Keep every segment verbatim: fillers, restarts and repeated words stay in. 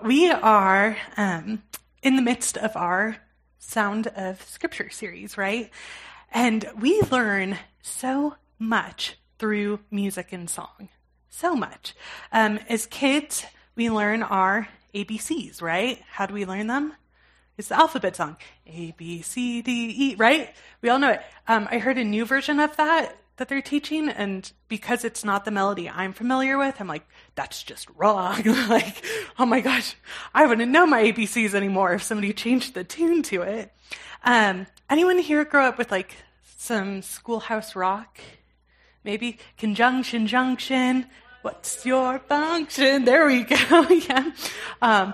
we are um, in the midst of our Sound of Scripture series, right? And we learn so much through music and song. So much. Um, as kids, we learn our A B Cs, right? How do we learn them? It's the alphabet song. A, B, C, D, E, right? We all know it. Um, I heard a new version of that that they're teaching, and because it's not the melody I'm familiar with, I'm like, that's just wrong. Like, oh my gosh, I wouldn't know my A B Cs anymore if somebody changed the tune to it. Um, anyone here grow up with like some Schoolhouse Rock? Maybe conjunction, junction. What's your function? There we go. Yeah. Um,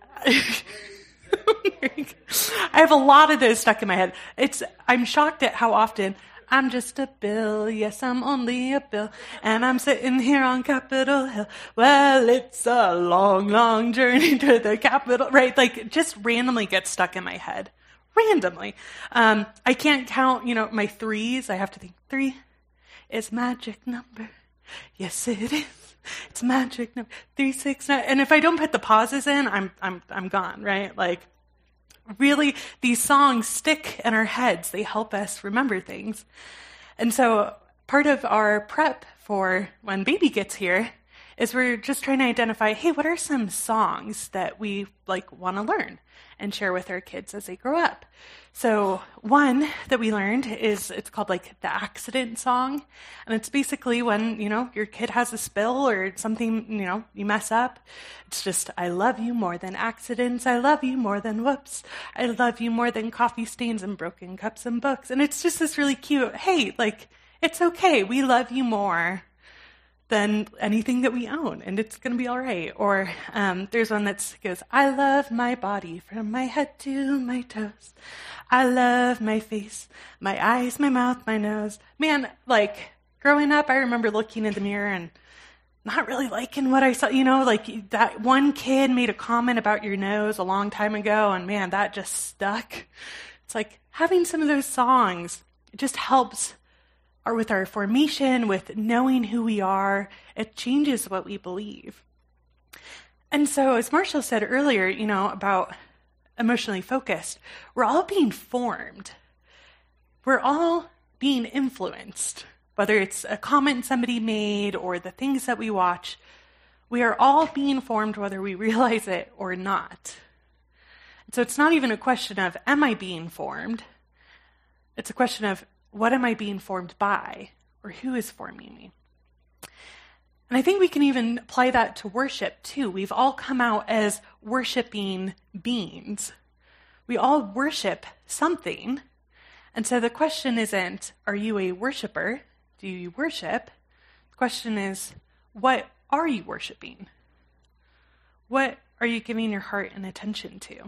I have a lot of those stuck in my head. It's I'm shocked at how often I'm just a bill, yes, I'm only a bill, and I'm sitting here on Capitol Hill. Well, it's a long, long journey to the Capitol, right? Like, just randomly gets stuck in my head. Randomly. Um, I can't count, you know, my threes. I have to think, three is magic number. Yes, it is. It's magic number. Three, six, nine. And if I don't put the pauses in, I'm, I'm, I'm gone, right? Like, really, these songs stick in our heads. They help us remember things. And so part of our prep for when baby gets here is we're just trying to identify, hey, what are some songs that we like want to learn and share with our kids as they grow up? So one that we learned is, it's called like the accident song. And it's basically when, you know, your kid has a spill or something, you know, you mess up. It's just, I love you more than accidents. I love you more than whoops. I love you more than coffee stains and broken cups and books. And it's just this really cute, hey, like, it's okay. We love you more than anything that we own, and it's going to be all right. Or um, there's one that goes, I love my body from my head to my toes. I love my face, my eyes, my mouth, my nose. Man, like, growing up, I remember looking in the mirror and not really liking what I saw. You know, like, that one kid made a comment about your nose a long time ago, and man, that just stuck. It's like having some of those songs, it just helps or with our formation, with knowing who we are. It changes what we believe. And so, as Marshall said earlier, you know, about emotionally focused, we're all being formed. We're all being influenced, whether it's a comment somebody made or the things that we watch. We are all being formed whether we realize it or not. And so it's not even a question of, am I being formed? It's a question of, what am I being formed by, or who is forming me? And I think we can even apply that to worship, too. We've all come out as worshiping beings. We all worship something. And so the question isn't, are you a worshiper? Do you worship? The question is, what are you worshiping? What are you giving your heart and attention to?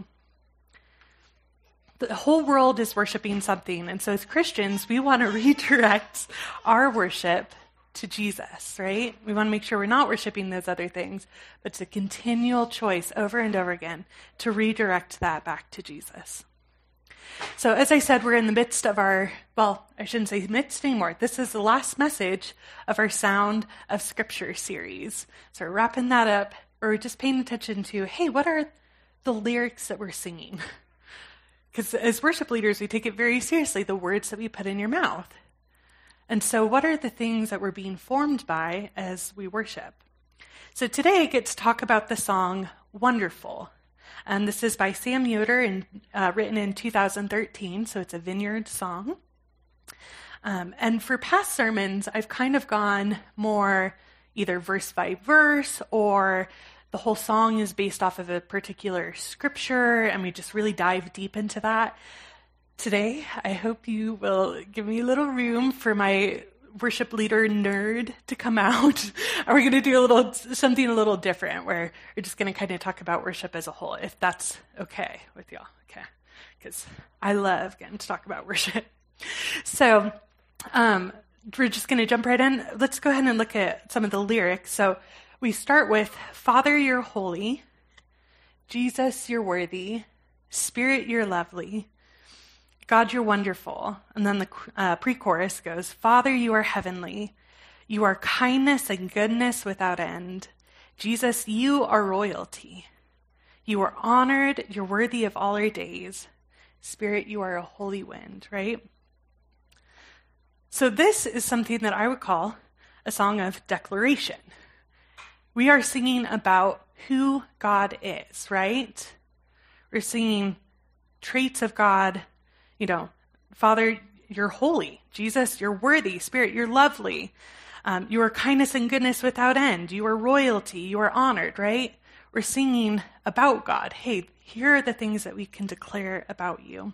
The whole world is worshiping something. And so as Christians, we want to redirect our worship to Jesus, right? We want to make sure we're not worshiping those other things, but it's a continual choice over and over again to redirect that back to Jesus. So as I said, we're in the midst of our, well, I shouldn't say midst anymore. This is the last message of our Sound of Scripture series. So we're wrapping that up, or we're just paying attention to, hey, what are the lyrics that we're singing? Because as worship leaders, we take it very seriously, the words that we put in your mouth. And so what are the things that we're being formed by as we worship? So today I get to talk about the song Wonderful. And this is by Sam Yoder and uh, written in two thousand thirteen, so it's a Vineyard song. Um, and for past sermons, I've kind of gone more either verse by verse, or the whole song is based off of a particular scripture, and we just really dive deep into that. Today, I hope you will give me a little room for my worship leader nerd to come out. And we're going to do a little something a little different, where we're just going to kind of talk about worship as a whole, if that's okay with y'all. Okay, because I love getting to talk about worship. So um, we're just going to jump right in. Let's go ahead and look at some of the lyrics. So we start with, Father, you're holy. Jesus, you're worthy. Spirit, you're lovely. God, you're wonderful. And then the uh, pre-chorus goes, Father, you are heavenly. You are kindness and goodness without end. Jesus, you are royalty. You are honored. You're worthy of all our days. Spirit, you are a holy wind, right? So this is something that I would call a song of declaration. We are singing about who God is, right? We're singing traits of God, you know, Father, you're holy. Jesus, you're worthy. Spirit, you're lovely. Um, you are kindness and goodness without end. You are royalty. You are honored, right? We're singing about God. Hey, here are the things that we can declare about you.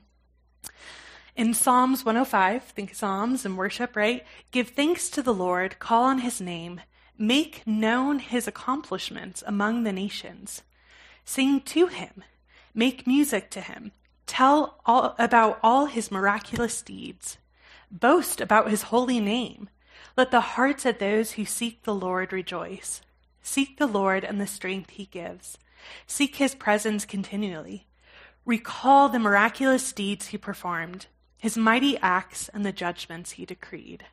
In Psalms one oh five, think Psalms and worship, right? Give thanks to the Lord, call on his name, make known his accomplishments among the nations. Sing to him, make music to him. Tell all about all his miraculous deeds. Boast about his holy name. Let the hearts of those who seek the Lord rejoice. Seek the Lord and the strength he gives. Seek his presence continually. Recall the miraculous deeds he performed, his mighty acts and the judgments he decreed.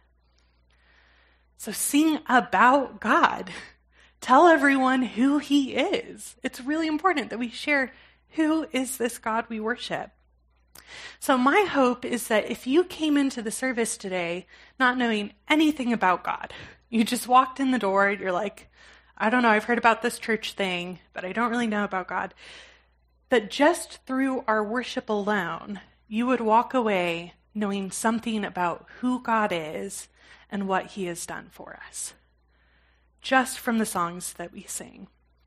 So sing about God. Tell everyone who he is. It's really important that we share who is this God we worship. So my hope is that if you came into the service today not knowing anything about God, you just walked in the door, you're like, I don't know, I've heard about this church thing, but I don't really know about God, that just through our worship alone, you would walk away knowing something about who God is and what he has done for us, just from the songs that we sing.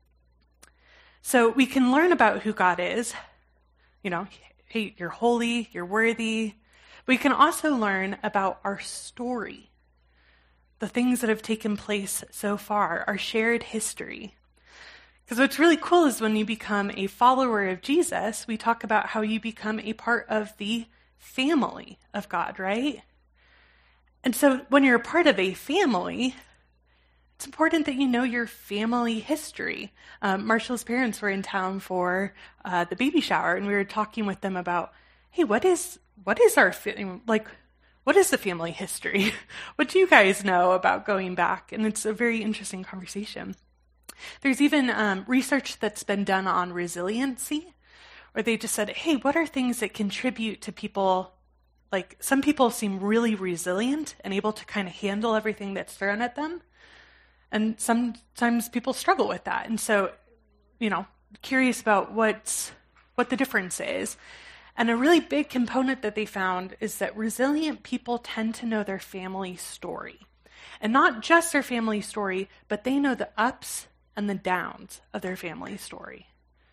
So we can learn about who God is. You know, hey, you're holy, you're worthy. We can also learn about our story, the things that have taken place so far, our shared history. Because what's really cool is when you become a follower of Jesus, we talk about how you become a part of the family of God, right? And so when you're a part of a family, it's important that you know your family history. Um, Marshall's parents were in town for uh, the baby shower, and we were talking with them about, hey, what is what is our fa- like, what is the family history? What do you guys know about going back? And it's a very interesting conversation. There's even um, research that's been done on resiliency, where they just said, hey, what are things that contribute to people? Like, some people seem really resilient and able to kind of handle everything that's thrown at them. And sometimes people struggle with that. And so, you know, curious about what's, what the difference is. And a really big component that they found is that resilient people tend to know their family story. And not just their family story, but they know the ups and the downs of their family story.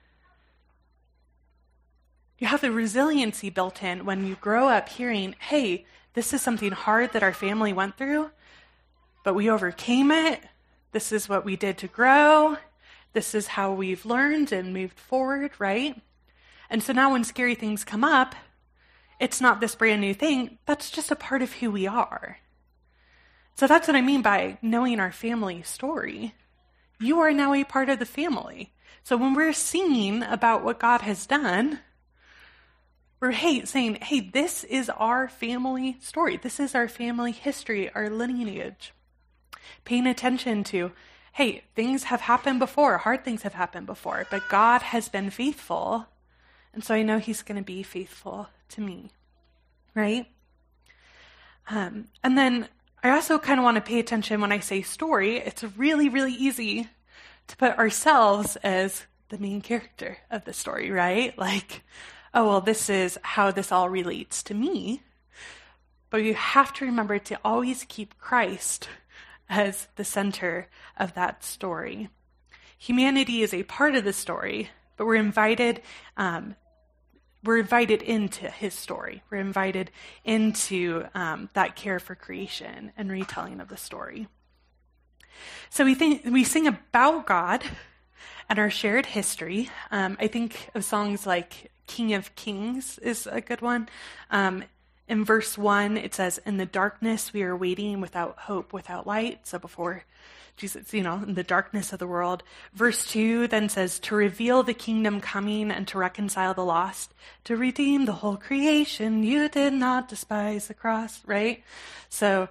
You have the resiliency built in when you grow up hearing, hey, this is something hard that our family went through, but we overcame it. This is what we did to grow. This is how we've learned and moved forward, right? And so now when scary things come up, it's not this brand new thing. That's just a part of who we are. So that's what I mean by knowing our family story. You are now a part of the family. So when we're singing about what God has done, we're hey, saying, hey, this is our family story. This is our family history, our lineage. Paying attention to, hey, things have happened before, hard things have happened before, but God has been faithful, and so I know he's going to be faithful to me, right? Um, and then I also kind of want to pay attention when I say story. It's really, really easy to put ourselves as the main character of the story, right? Like, oh, well, this is how this all relates to me. But you have to remember to always keep Christ as the center of that story. Humanity is a part of the story, but we're invited um, we're invited into his story. We're invited into um, that care for creation and retelling of the story. So we think we sing about God and our shared history. Um, I think of songs like King of Kings is a good one. Um, in verse one, it says, in the darkness we are waiting without hope, without light. So before Jesus, you know, in the darkness of the world. Verse two then says, to reveal the kingdom coming and to reconcile the lost, to redeem the whole creation. You did not despise the cross, right? So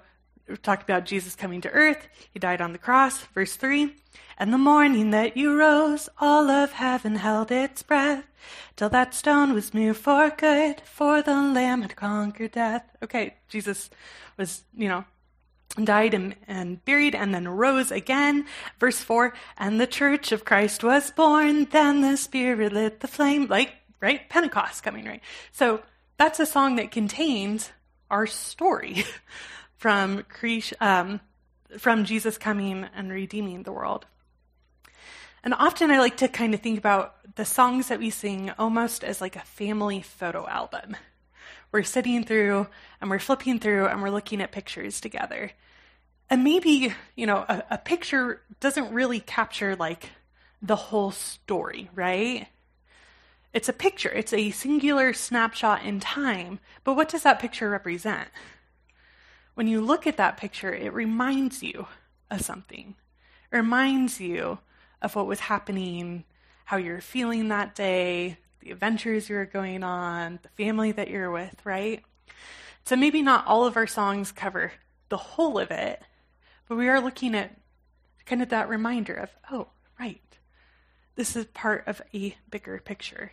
we talked about Jesus coming to earth. He died on the cross. Verse three, and the morning that you rose, all of heaven held its breath, till that stone was moved for good, for the Lamb had conquered death. Okay, Jesus was, you know, died and, and buried and then rose again. Verse four, and the church of Christ was born, then the Spirit lit the flame. Like, right? Pentecost coming, right? So that's a song that contains our story from creation, um, from Jesus coming and redeeming the world. And often I like to kind of think about the songs that we sing almost as like a family photo album. We're sitting through and we're flipping through and we're looking at pictures together. And maybe, you know, a, a picture doesn't really capture like the whole story, right? It's a picture. It's a singular snapshot in time. But what does that picture represent? When you look at that picture, it reminds you of something. It reminds you of what was happening, how you're feeling that day, the adventures you're going on, the family that you're with, right? So maybe not all of our songs cover the whole of it, but we are looking at kind of that reminder of, oh, right, this is part of a bigger picture.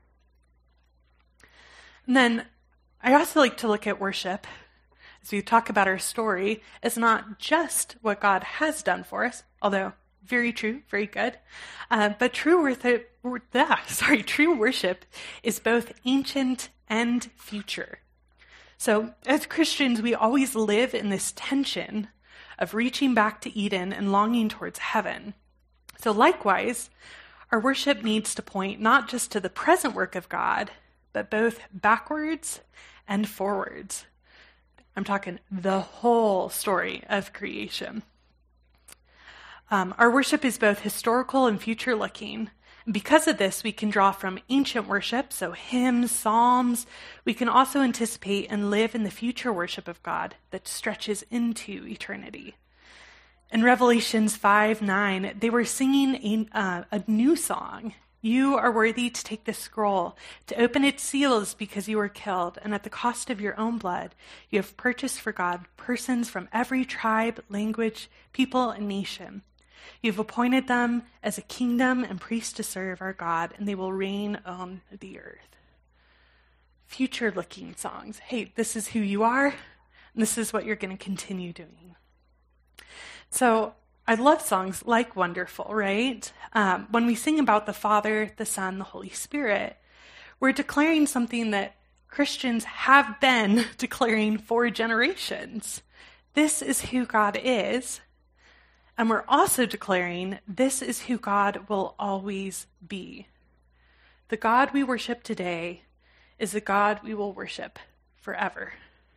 And then I also like to look at worship, as we talk about our story, as not just what God has done for us, although very true, very good. Uh, but true worth, ah, sorry, true worship is both ancient and future. So as Christians, we always live in this tension of reaching back to Eden and longing towards heaven. So likewise, our worship needs to point not just to the present work of God, but both backwards and forwards. I'm talking the whole story of creation. Um, our worship is both historical and future-looking. And because of this, we can draw from ancient worship, so hymns, psalms. We can also anticipate and live in the future worship of God that stretches into eternity. In Revelations five nine, they were singing a, uh, a new song. You are worthy to take the scroll, to open its seals because you were killed, and at the cost of your own blood, you have purchased for God persons from every tribe, language, people, and nation. You've appointed them as a kingdom and priests to serve our God, and they will reign on the earth. Future-looking songs. Hey, this is who you are, and this is what you're going to continue doing. So I love songs like Wonderful, right? Um, when we sing about the Father, the Son, the Holy Spirit, we're declaring something that Christians have been declaring for generations. This is who God is. And we're also declaring this is who God will always be. The God we worship today is the God we will worship forever.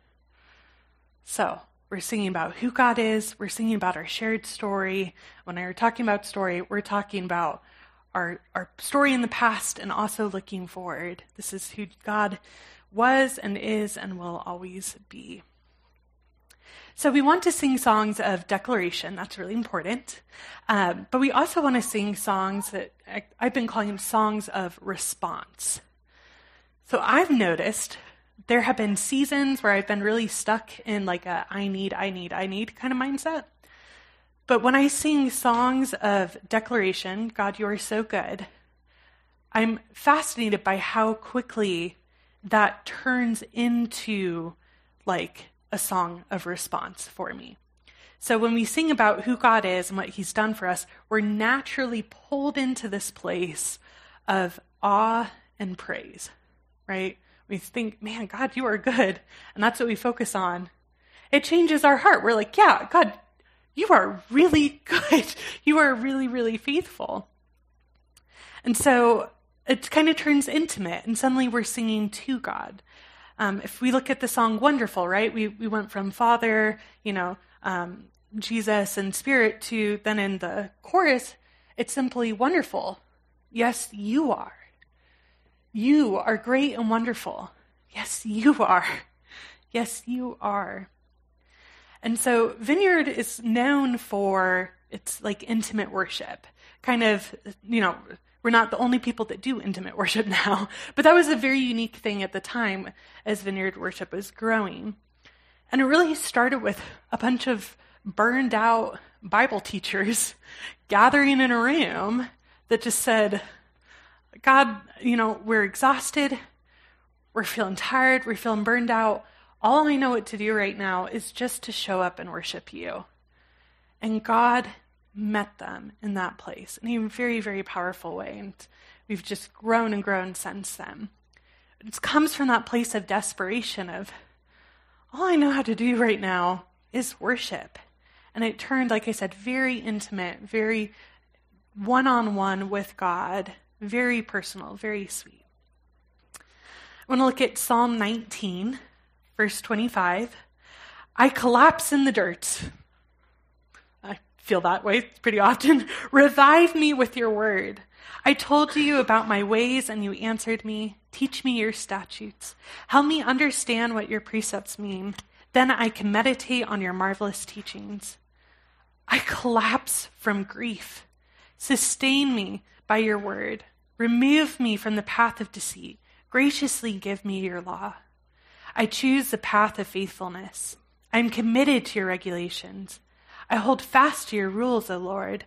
So we're singing about who God is. We're singing about our shared story. When we're talking about story, we're talking about our, our story in the past and also looking forward. This is who God was and is and will always be. So we want to sing songs of declaration. That's really important. Um, but we also want to sing songs that I, I've been calling songs of response. So I've noticed there have been seasons where I've been really stuck in like a I need, I need, I need kind of mindset. But when I sing songs of declaration, God, you are so good, I'm fascinated by how quickly that turns into like a song of response for me. So when we sing about who God is and what he's done for us, we're naturally pulled into this place of awe and praise, right? We think, man, God, you are good. And that's what we focus on. It changes our heart. We're like, yeah, God, you are really good. You are really, really faithful. And so it kind of turns intimate, and suddenly we're singing to God. Um, if we look at the song Wonderful, right, we, we went from Father, you know, um, Jesus and Spirit to then in the chorus, it's simply wonderful. Yes, you are. You are great and wonderful. Yes, you are. Yes, you are. And so Vineyard is known for its like intimate worship. Kind of, you know, we're not the only people that do intimate worship now, but that was a very unique thing at the time as Vineyard worship was growing. And it really started with a bunch of burned out Bible teachers gathering in a room that just said, God, you know, we're exhausted, we're feeling tired, we're feeling burned out. All I know what to do right now is just to show up and worship you. And God met them in that place in a very, very powerful way. And we've just grown and grown since then. It comes from that place of desperation of, all I know how to do right now is worship. And it turned, like I said, very intimate, very one-on-one with God, very personal, very sweet. I want to look at Psalm nineteen, verse twenty-five. I collapse in the dirt. I feel that way pretty often. Revive me with your word. I told you about my ways and you answered me. Teach me your statutes. Help me understand what your precepts mean. Then I can meditate on your marvelous teachings. I collapse from grief. Sustain me by your word. Remove me from the path of deceit. Graciously give me your law. I choose the path of faithfulness. I am committed to your regulations. I hold fast to your rules, O Lord.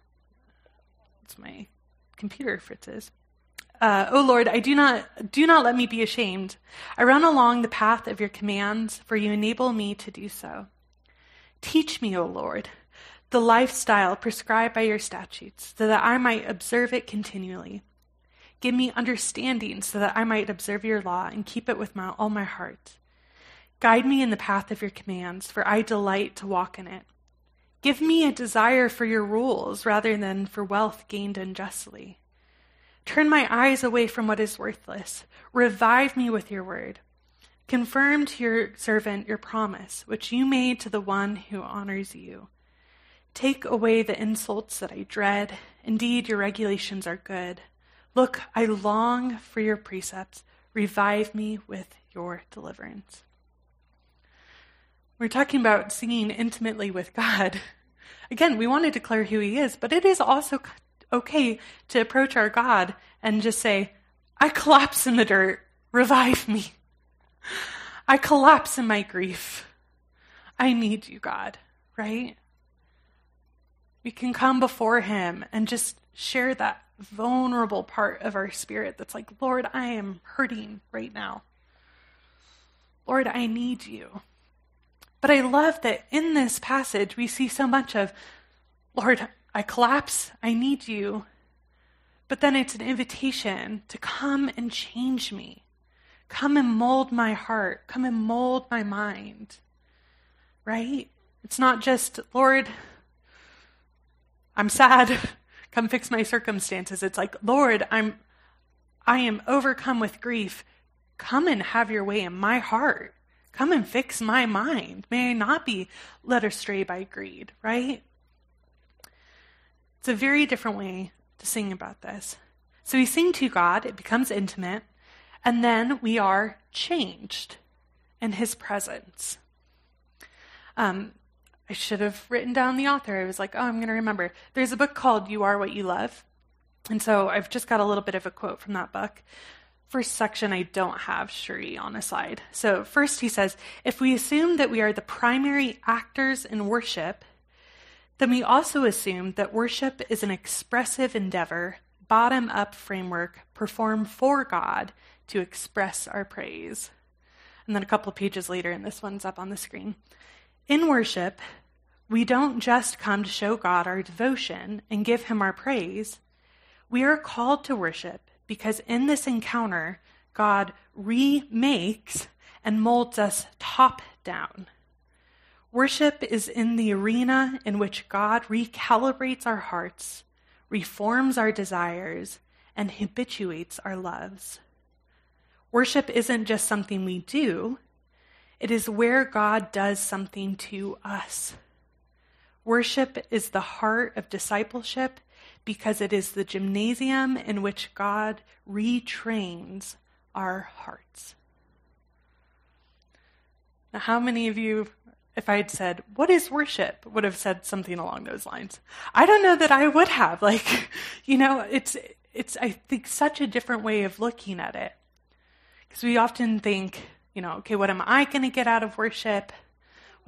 That's my computer, Fritz's. Uh, O Lord, I do not do not let me be ashamed. I run along the path of your commands, for you enable me to do so. Teach me, O Lord, the lifestyle prescribed by your statutes, so that I might observe it continually. Give me understanding so that I might observe your law and keep it with my, all my heart. Guide me in the path of your commands, for I delight to walk in it. Give me a desire for your rules rather than for wealth gained unjustly. Turn my eyes away from what is worthless. Revive me with your word. Confirm to your servant your promise, which you made to the one who honors you. Take away the insults that I dread. Indeed, your regulations are good. Look, I long for your precepts. Revive me with your deliverance. We're talking about singing intimately with God. Again, we want to declare who he is, but it is also okay to approach our God and just say, I collapse in the dirt. Revive me. I collapse in my grief. I need you, God, right? We can come before him and just share that vulnerable part of our spirit that's like, Lord, I am hurting right now. Lord, I need you. But I love that in this passage, we see so much of, Lord, I collapse, I need you. But then it's an invitation to come and change me. Come and mold my heart. Come and mold my mind. Right? It's not just, Lord, I'm sad. Come fix my circumstances. It's like, Lord, I'm, I am overcome with grief. Come and have your way in my heart. Come and fix my mind. May I not be led astray by greed, right? It's a very different way to sing about this. So we sing to God, it becomes intimate, and then we are changed in his presence. Um, I should have written down the author. I was like, oh, I'm going to remember. There's a book called You Are What You Love. And so I've just got a little bit of a quote from that book. First section, I don't have Shuri on a slide. So first he says, if we assume that we are the primary actors in worship, then we also assume that worship is an expressive endeavor, bottom-up framework performed for God to express our praise. And then a couple pages later, and this one's up on the screen. In worship, we don't just come to show God our devotion and give him our praise. We are called to worship because in this encounter, God remakes and molds us top down. Worship is in the arena in which God recalibrates our hearts, reforms our desires, and habituates our loves. Worship isn't just something we do. It is where God does something to us. Worship is the heart of discipleship because it is the gymnasium in which God retrains our hearts. Now, how many of you, if I had said, what is worship, would have said something along those lines? I don't know that I would have. Like, you know, it's, it's I think, such a different way of looking at it. Because we often think, you know, okay, what am I going to get out of worship?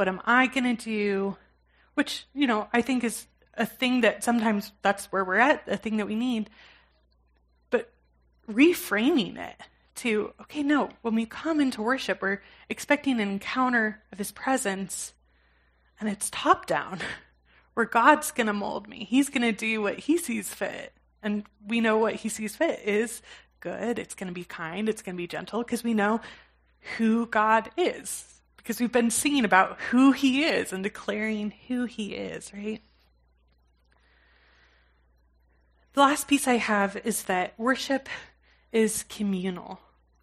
What am I going to do? Which, you know, I think is a thing that sometimes that's where we're at, a thing that we need. But reframing it to, okay, no, when we come into worship, we're expecting an encounter of his presence, and it's top down, where God's going to mold me. He's going to do what he sees fit. And we know what he sees fit is good. It's going to be kind. It's going to be gentle, because we know who God is. Because we've been singing about who he is and declaring who he is, right? The last piece I have is that worship is communal.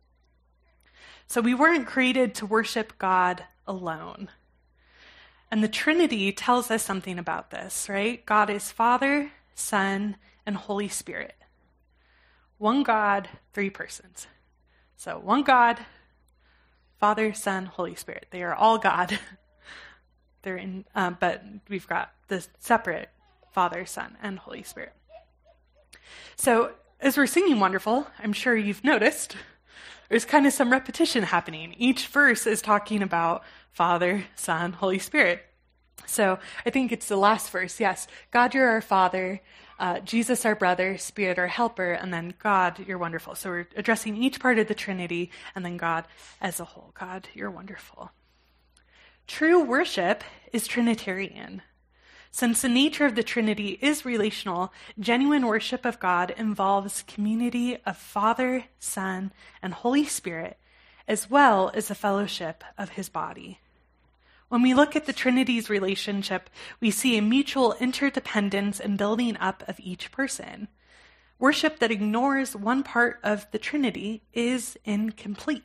So we weren't created to worship God alone. And the Trinity tells us something about this, right? God is Father, Son, and Holy Spirit. One God, three persons. So one God, Father, Son, Holy Spirit. They are all God. They're in, uh, but we've got the separate Father, Son, and Holy Spirit. So as we're singing Wonderful, I'm sure you've noticed there's kind of some repetition happening. Each verse is talking about Father, Son, Holy Spirit. So I think it's the last verse. Yes, God, you're our Father. Uh, Jesus, our brother. Spirit, our helper. And then God, you're wonderful. So we're addressing each part of the Trinity, and then God as a whole. God, you're wonderful. True worship is Trinitarian. Since the nature of the Trinity is relational, genuine worship of God involves community of Father, Son, and Holy Spirit, as well as the fellowship of his body. When we look at the Trinity's relationship, we see a mutual interdependence and building up of each person. Worship that ignores one part of the Trinity is incomplete.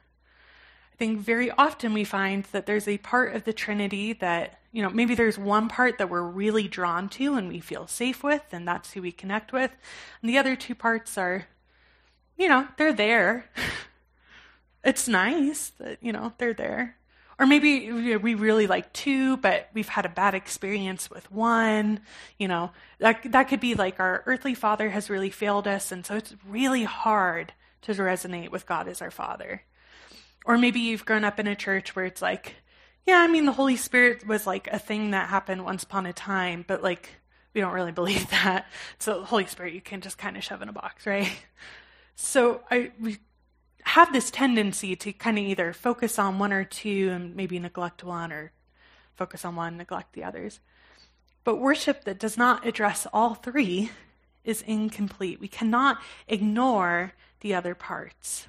I think very often we find that there's a part of the Trinity that, you know, maybe there's one part that we're really drawn to and we feel safe with, and that's who we connect with. And the other two parts are, you know, they're there. It's nice that, you know, they're there. Or maybe we really like two, but we've had a bad experience with one. You know, that, that could be like our earthly father has really failed us, and so it's really hard to resonate with God as our Father. Or maybe you've grown up in a church where it's like, yeah, I mean, the Holy Spirit was like a thing that happened once upon a time, but like, we don't really believe that. So the Holy Spirit, you can just kind of shove in a box, right? So I we have this tendency to kind of either focus on one or two and maybe neglect one, or focus on one, neglect the others. But worship that does not address all three is incomplete. We cannot ignore the other parts.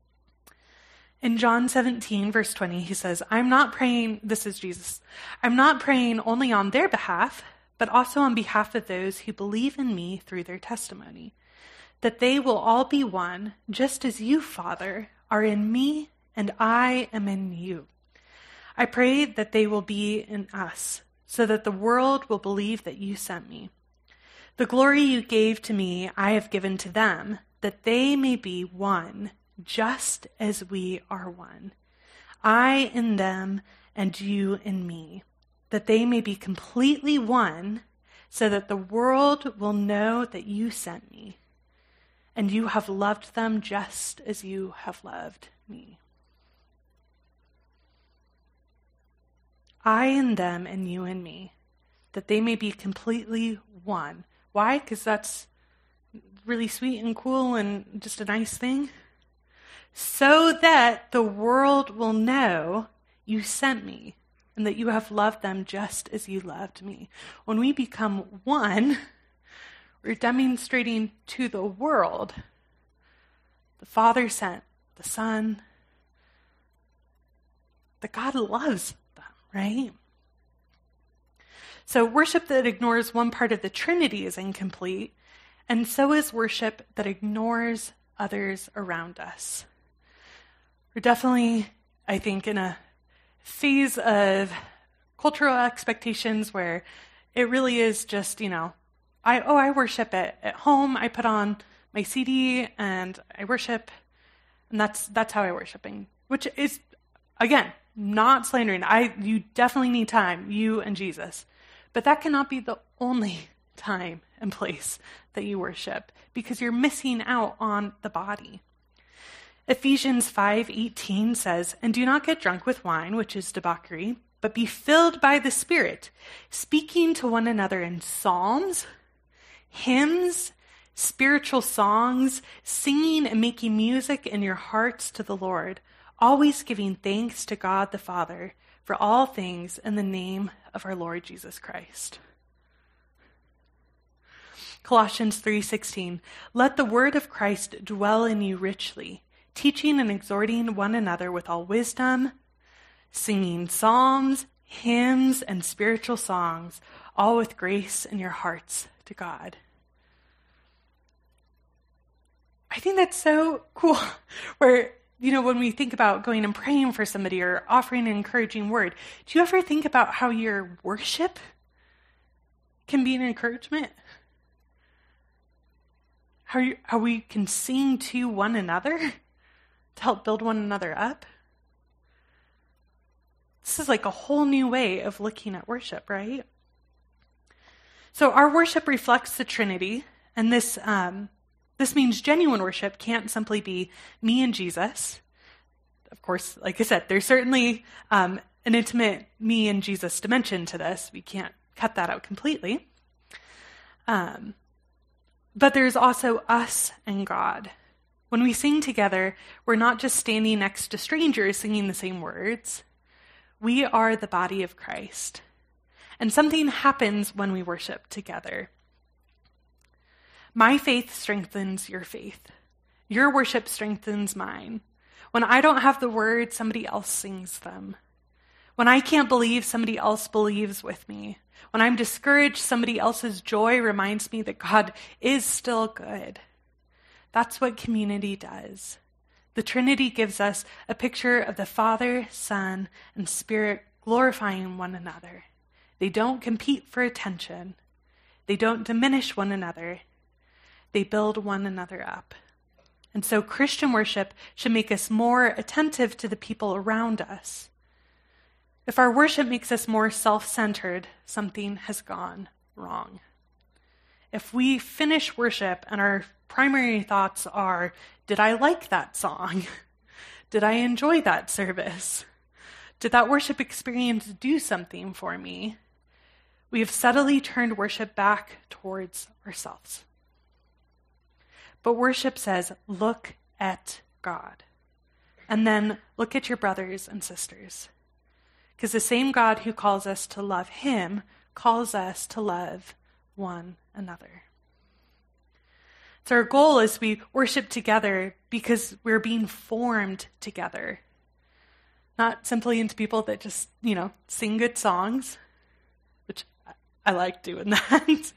In John seventeen, verse twenty, he says, I'm not praying, this is Jesus, I'm not praying only on their behalf, but also on behalf of those who believe in me through their testimony, that they will all be one, just as you, Father, are in me and I am in you. I pray that they will be in us, so that the world will believe that you sent me. The glory you gave to me, I have given to them, that they may be one, just as we are one. I in them and you in me, that they may be completely one, so that the world will know that you sent me, and you have loved them just as you have loved me. I in them and you in me, that they may be completely one. Why? Because that's really sweet and cool and just a nice thing. So that the world will know you sent me and that you have loved them just as you loved me. When we become one, we're demonstrating to the world the Father sent the Son, that God loves them, right? So worship that ignores one part of the Trinity is incomplete, and so is worship that ignores others around us. We're definitely, I think, in a phase of cultural expectations where it really is just, you know, I oh, I worship at, at home. I put on my C D and I worship, and that's that's how I worshiping, which is, again, not slandering. I you definitely need time, you and Jesus, but that cannot be the only time and place that you worship, because you're missing out on the body. Ephesians five eighteen says, "And do not get drunk with wine, which is debauchery, but be filled by the Spirit, speaking to one another in psalms, hymns, spiritual songs, singing and making music in your hearts to the Lord, always giving thanks to God the Father for all things in the name of our Lord Jesus Christ. Colossians three sixteen, let the word of Christ dwell in you richly, teaching and exhorting one another with all wisdom, singing psalms, hymns, and spiritual songs, all with grace in your hearts to God. I think that's so cool, where, you know, when we think about going and praying for somebody or offering an encouraging word, do you ever think about how your worship can be an encouragement? How, you, how we can sing to one another to help build one another up? This is like a whole new way of looking at worship, right? So our worship reflects the Trinity, and this um, this means genuine worship can't simply be me and Jesus. Of course, like I said, there's certainly um, an intimate me and Jesus dimension to this. We can't cut that out completely. Um, but there's also us and God. When we sing together, we're not just standing next to strangers singing the same words. We are the body of Christ. And something happens when we worship together. My faith strengthens your faith. Your worship strengthens mine. When I don't have the words, somebody else sings them. When I can't believe, somebody else believes with me. When I'm discouraged, somebody else's joy reminds me that God is still good. That's what community does. The Trinity gives us a picture of the Father, Son, and Spirit glorifying one another. They don't compete for attention. They don't diminish one another. They build one another up. And so Christian worship should make us more attentive to the people around us. If our worship makes us more self-centered, something has gone wrong. If we finish worship and our primary thoughts are, did I like that song? Did I enjoy that service? Did that worship experience do something for me? We have subtly turned worship back towards ourselves. But worship says, look at God. And then look at your brothers and sisters. Because the same God who calls us to love him calls us to love one another. So our goal is we worship together because we're being formed together. Not simply into people that just, you know, sing good songs, which I like doing that.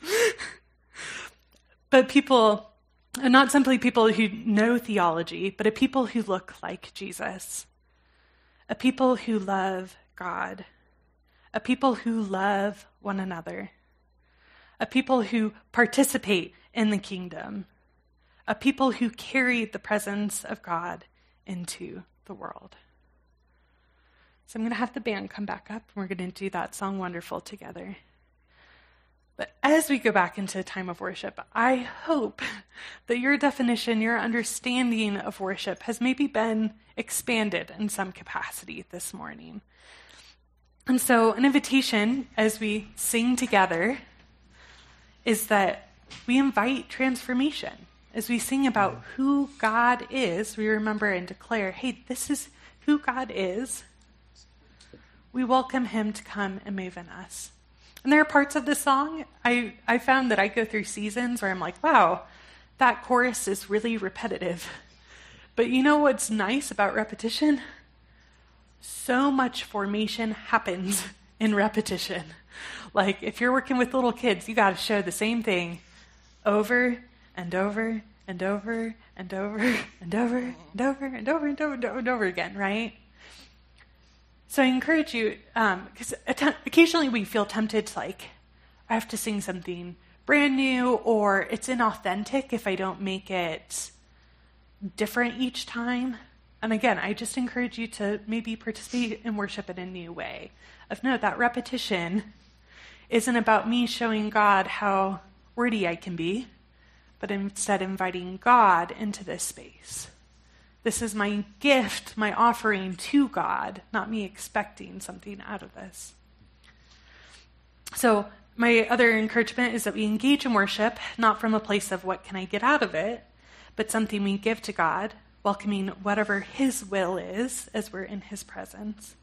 But people, not simply people who know theology, but a people who look like Jesus. A people who love God. A people who love one another. A people who participate in the kingdom. A people who carry the presence of God into the world. So I'm going to have the band come back up, and we're going to do that song Wonderful together. But as we go back into a time of worship, I hope that your definition, your understanding of worship has maybe been expanded in some capacity this morning. And so an invitation as we sing together is that we invite transformation. As we sing about who God is, we remember and declare, hey, this is who God is. We welcome him to come and move in us. And there are parts of the song, I, I found that I go through seasons where I'm like, wow, that chorus is really repetitive. But you know what's nice about repetition? So much formation happens in repetition. Like if you're working with little kids, you got to show the same thing over and over and over and over and over and over and over and over and over and over again, right? So I encourage you, because um, occasionally we feel tempted to like, I have to sing something brand new, or it's inauthentic if I don't make it different each time. And again, I just encourage you to maybe participate in worship in a new way. Of no, that repetition isn't about me showing God how wordy I can be, but instead inviting God into this space. This is my gift, my offering to God, not me expecting something out of this. So my other encouragement is that we engage in worship, not from a place of what can I get out of it, but something we give to God, welcoming whatever his will is as we're in his presence.